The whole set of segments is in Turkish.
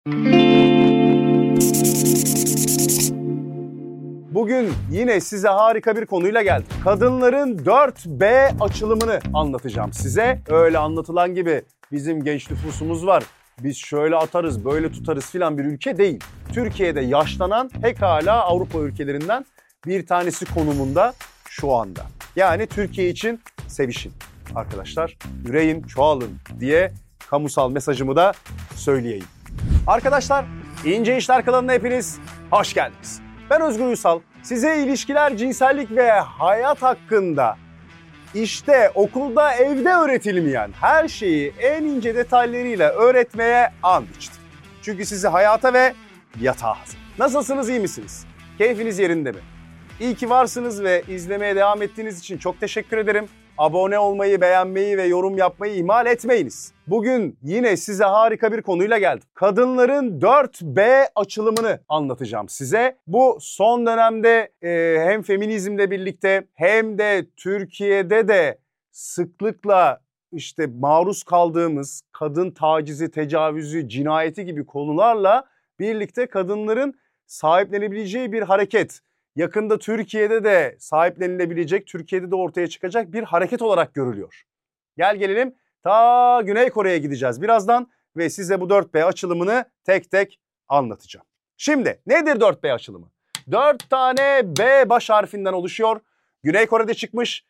Bugün yine size harika bir konuyla geldim. Kadınların 4B açılımını anlatacağım size. Öyle anlatılan gibi bizim genç nüfusumuz var, biz şöyle atarız, böyle tutarız filan bir ülke değil. Türkiye'de yaşlanan pekala Avrupa ülkelerinden bir tanesi konumunda şu anda. Yani Türkiye için sevişin arkadaşlar, üreyin, çoğalın diye kamusal mesajımı da söyleyeyim. Arkadaşlar, İnce İşler kanalına hepiniz hoş geldiniz. Ben Özgür Uysal. Size ilişkiler, cinsellik ve hayat hakkında işte okulda, evde öğretilmeyen her şeyi en ince detaylarıyla öğretmeye and içtim. Çünkü sizi hayata ve yatağa hazır. Nasılsınız, iyi misiniz? Keyfiniz yerinde mi? İyi ki varsınız ve izlemeye devam ettiğiniz için çok teşekkür ederim. Abone olmayı, beğenmeyi ve yorum yapmayı ihmal etmeyiniz. Bugün yine size harika bir konuyla geldim. Kadınların 4B açılımını anlatacağım size. Bu son dönemde hem feminizmle birlikte hem de Türkiye'de de sıklıkla işte maruz kaldığımız kadın tacizi, tecavüzü, cinayeti gibi konularla birlikte kadınların sahiplenebileceği bir hareket. Yakında Türkiye'de de sahiplenilebilecek, Türkiye'de de ortaya çıkacak bir hareket olarak görülüyor. Gel gelelim ta Güney Kore'ye gideceğiz birazdan ve size bu 4B açılımını tek tek anlatacağım. Şimdi nedir 4B açılımı? 4 tane B baş harfinden oluşuyor. Güney Kore'de çıkmış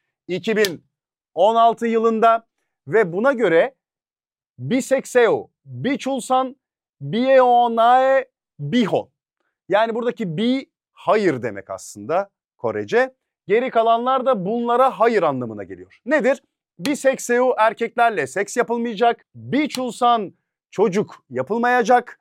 2016 yılında ve buna göre bisekseo, bichulsan, bieonae, bihon. Yani buradaki bi hayır demek aslında Korece. Geri kalanlar da bunlara hayır anlamına geliyor. Nedir? Bisekseo, erkeklerle seks yapılmayacak. Bichulsan, çocuk yapılmayacak.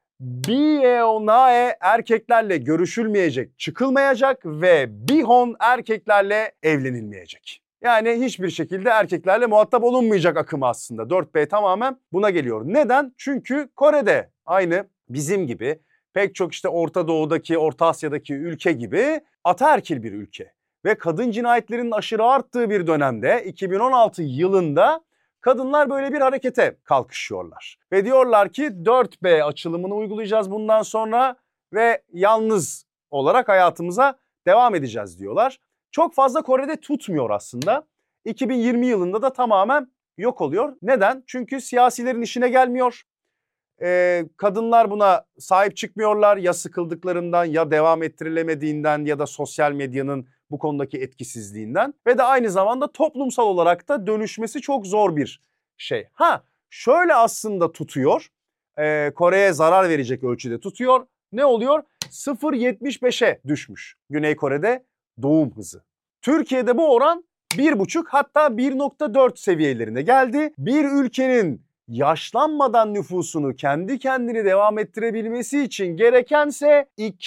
Bieonae, erkeklerle görüşülmeyecek, çıkılmayacak ve bihon, erkeklerle evlenilmeyecek. Yani hiçbir şekilde erkeklerle muhatap olunmayacak akımı aslında. 4B tamamen buna geliyor. Neden? Çünkü Kore'de aynı bizim gibi pek çok işte Orta Doğu'daki, Orta Asya'daki ülke gibi ataerkil bir ülke. Ve kadın cinayetlerinin aşırı arttığı bir dönemde 2016 yılında kadınlar böyle bir harekete kalkışıyorlar. Ve diyorlar ki 4B açılımını uygulayacağız bundan sonra ve yalnız olarak hayatımıza devam edeceğiz diyorlar. Çok fazla Kore'de tutmuyor aslında. 2020 yılında da tamamen yok oluyor. Neden? Çünkü siyasilerin işine gelmiyor. Kadınlar buna sahip çıkmıyorlar ya sıkıldıklarından ya devam ettirilemediğinden ya da sosyal medyanın bu konudaki etkisizliğinden ve de aynı zamanda toplumsal olarak da dönüşmesi çok zor bir şey. Şöyle aslında tutuyor, Kore'ye zarar verecek ölçüde tutuyor. Ne oluyor? 0.75'e düşmüş Güney Kore'de doğum hızı. Türkiye'de bu oran 1.5 hatta 1.4 seviyelerine geldi. Bir ülkenin yaşlanmadan nüfusunu kendi kendini devam ettirebilmesi için gerekense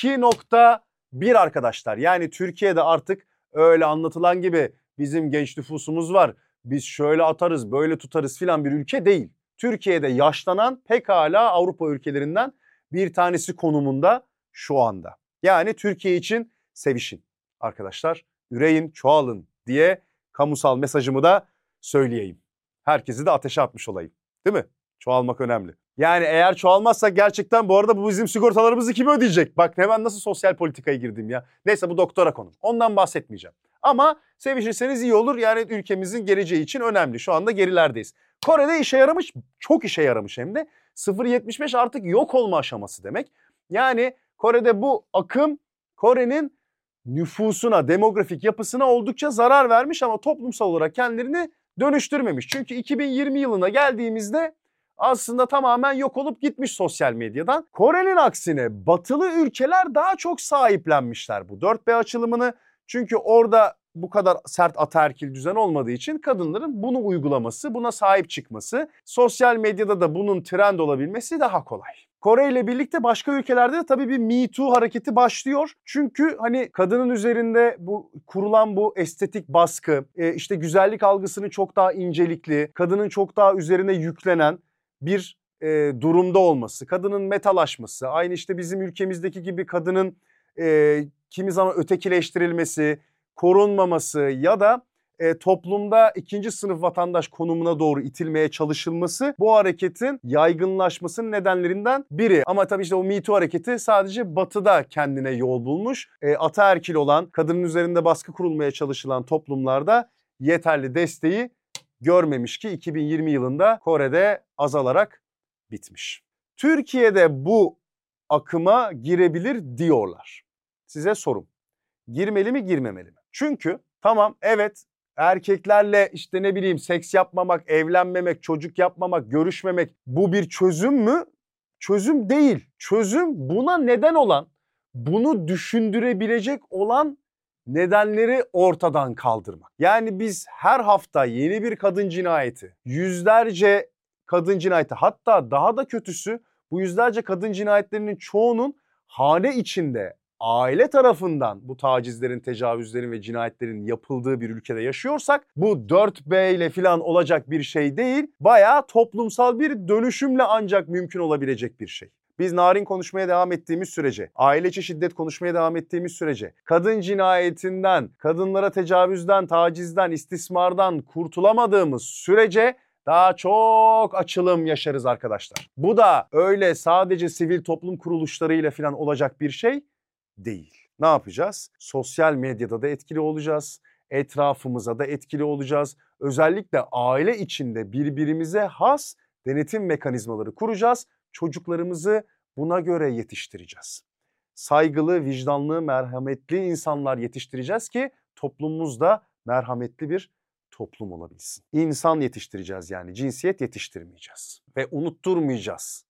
2.1 arkadaşlar. Yani Türkiye'de artık öyle anlatılan gibi bizim genç nüfusumuz var, biz şöyle atarız, böyle tutarız filan bir ülke değil. Türkiye'de yaşlanan pekala Avrupa ülkelerinden bir tanesi konumunda şu anda. Yani Türkiye için sevişin arkadaşlar, üreyin, çoğalın diye kamusal mesajımı da söyleyeyim. Herkesi de ateşe atmış olayım. Değil mi? Çoğalmak önemli. Yani eğer çoğalmazsak gerçekten bu arada bu bizim sigortalarımızı kim ödeyecek? Bak hemen nasıl sosyal politikaya girdim ya. Neyse bu doktora konu. Ondan bahsetmeyeceğim. Ama sevişirseniz iyi olur. Yani ülkemizin geleceği için önemli. Şu anda gerilerdeyiz. Kore'de işe yaramış. Çok işe yaramış hem de. 0.75 artık yok olma aşaması demek. Yani Kore'de bu akım Kore'nin nüfusuna, demografik yapısına oldukça zarar vermiş ama toplumsal olarak kendilerini dönüştürmemiş. Çünkü 2020 yılına geldiğimizde aslında tamamen yok olup gitmiş sosyal medyadan. Kore'nin aksine batılı ülkeler daha çok sahiplenmişler bu 4B açılımını. Çünkü orada bu kadar sert ataerkil düzen olmadığı için kadınların bunu uygulaması, buna sahip çıkması, sosyal medyada da bunun trend olabilmesi daha kolay. Kore ile birlikte başka ülkelerde de tabii bir Me Too hareketi başlıyor. Çünkü hani kadının üzerinde bu kurulan bu estetik baskı, işte güzellik algısının çok daha incelikli, kadının çok daha üzerine yüklenen bir durumda olması, kadının metalaşması, aynı işte bizim ülkemizdeki gibi kadının kimi zaman ötekileştirilmesi, korunmaması ya da toplumda ikinci sınıf vatandaş konumuna doğru itilmeye çalışılması bu hareketin yaygınlaşmasının nedenlerinden biri. Ama tabii işte o Me Too hareketi sadece Batı'da kendine yol bulmuş. Ataerkil olan, kadının üzerinde baskı kurulmaya çalışılan toplumlarda yeterli desteği görmemiş ki 2020 yılında Kore'de azalarak bitmiş. Türkiye'de bu akıma girebilir diyorlar. Size sorum. Girmeli mi, girmemeli mi? Çünkü tamam, evet, erkeklerle işte ne bileyim seks yapmamak, evlenmemek, çocuk yapmamak, görüşmemek bu bir çözüm mü? Çözüm değil. Çözüm buna neden olan, bunu düşündürebilecek olan nedenleri ortadan kaldırmak. Yani biz her hafta yeni bir kadın cinayeti, yüzlerce kadın cinayeti, hatta daha da kötüsü bu yüzlerce kadın cinayetlerinin çoğunun hane içinde aile tarafından bu tacizlerin, tecavüzlerin ve cinayetlerin yapıldığı bir ülkede yaşıyorsak bu 4B ile falan olacak bir şey değil. Bayağı toplumsal bir dönüşümle ancak mümkün olabilecek bir şey. Biz narin konuşmaya devam ettiğimiz sürece, aile içi şiddet konuşmaya devam ettiğimiz sürece, kadın cinayetinden, kadınlara tecavüzden, tacizden, istismardan kurtulamadığımız sürece daha çok açılım yaşarız arkadaşlar. Bu da öyle sadece sivil toplum kuruluşlarıyla falan olacak bir şey değil. Ne yapacağız? Sosyal medyada da etkili olacağız. Etrafımıza da etkili olacağız. Özellikle aile içinde birbirimize has denetim mekanizmaları kuracağız. Çocuklarımızı buna göre yetiştireceğiz. Saygılı, vicdanlı, merhametli insanlar yetiştireceğiz ki toplumumuz da merhametli bir toplum olabilsin. İnsan yetiştireceğiz, yani cinsiyet yetiştirmeyeceğiz ve unutturmayacağız.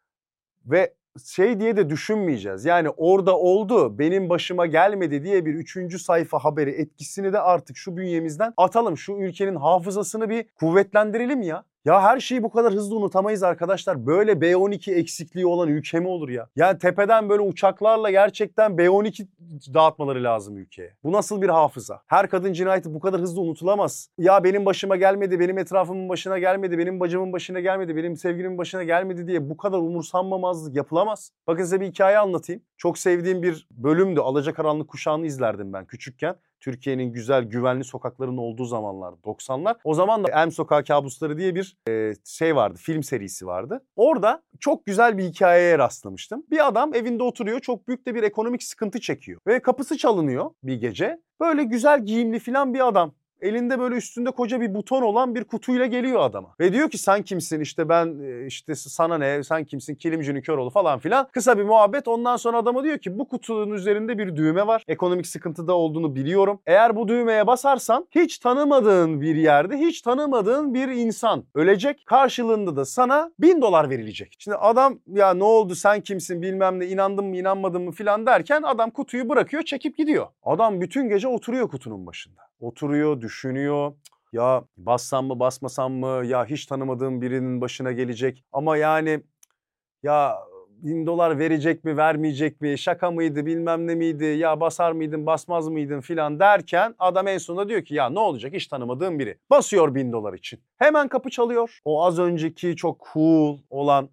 Ve şey diye de düşünmeyeceğiz. Yani orada oldu, benim başıma gelmedi diye bir 3. sayfa haberi etkisini de artık şu bünyemizden atalım. Şu ülkenin hafızasını bir kuvvetlendirelim ya. Ya her şeyi bu kadar hızlı unutamayız arkadaşlar. Böyle B12 eksikliği olan ülke mi olur ya? Yani tepeden böyle uçaklarla gerçekten B12 dağıtmaları lazım ülkeye. Bu nasıl bir hafıza? Her kadın cinayeti bu kadar hızlı unutulamaz. Ya benim başıma gelmedi, benim etrafımın başına gelmedi, benim bacımın başına gelmedi, benim sevgilimin başına gelmedi diye bu kadar umursanmamazlık yapılamaz. Bakın size bir hikaye anlatayım. Çok sevdiğim bir bölümdü. Alacakaranlık Kuşağı'nı izlerdim ben küçükken. Türkiye'nin güzel, güvenli sokaklarının olduğu zamanlar, 90'lar. O zaman da Elm Sokağı Kabusları diye bir şey vardı, film serisi vardı. Orada çok güzel bir hikayeye rastlamıştım. Bir adam evinde oturuyor, çok büyük de bir ekonomik sıkıntı çekiyor. Ve kapısı çalınıyor bir gece. Böyle güzel giyimli falan bir adam. Elinde böyle üstünde koca bir buton olan bir kutuyla geliyor adama. Ve diyor ki sen kimsin, işte ben işte sana ne, sen kimsin, Kilimcinin Köroğlu falan filan. Kısa bir muhabbet, ondan sonra adama diyor ki bu kutunun üzerinde bir düğme var. Ekonomik sıkıntıda olduğunu biliyorum. Eğer bu düğmeye basarsan hiç tanımadığın bir yerde hiç tanımadığın bir insan ölecek. Karşılığında da sana $1000 verilecek. Şimdi adam ya ne oldu, sen kimsin, bilmem ne, inandın mı inanmadın mı filan derken adam kutuyu bırakıyor, çekip gidiyor. Adam bütün gece oturuyor kutunun başında. Oturuyor, düşünüyor. Ya bassam mı basmasam mı, ya hiç tanımadığım birinin başına gelecek ama yani ya $1000 verecek mi vermeyecek mi, şaka mıydı bilmem ne miydi, ya basar mıydın basmaz mıydın filan derken adam en sonunda diyor ki ya ne olacak, hiç tanımadığım biri. Basıyor $1000 için. Hemen kapı çalıyor. O az önceki çok cool olan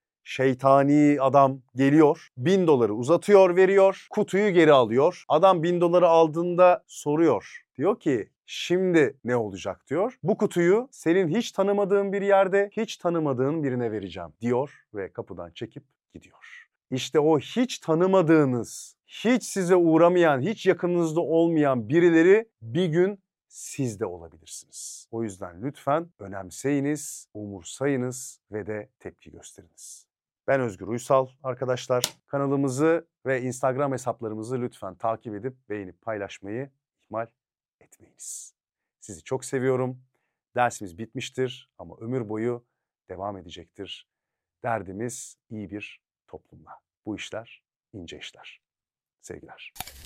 şeytani adam geliyor, $1000 uzatıyor, veriyor, kutuyu geri alıyor. Adam $1000 aldığında soruyor. Diyor ki şimdi ne olacak diyor. Bu kutuyu senin hiç tanımadığın bir yerde, hiç tanımadığın birine vereceğim diyor ve kapıdan çekip gidiyor. İşte o hiç tanımadığınız, hiç size uğramayan, hiç yakınınızda olmayan birileri bir gün siz de olabilirsiniz. O yüzden lütfen önemseyiniz, umursayınız ve de tepki gösteriniz. Ben Özgür Uysal arkadaşlar. Kanalımızı ve Instagram hesaplarımızı lütfen takip edip beğenip paylaşmayı ihmal etmeyiniz. Sizi çok seviyorum. Dersimiz bitmiştir ama ömür boyu devam edecektir. Derdimiz iyi bir toplumla. Bu işler ince işler. Sevgiler.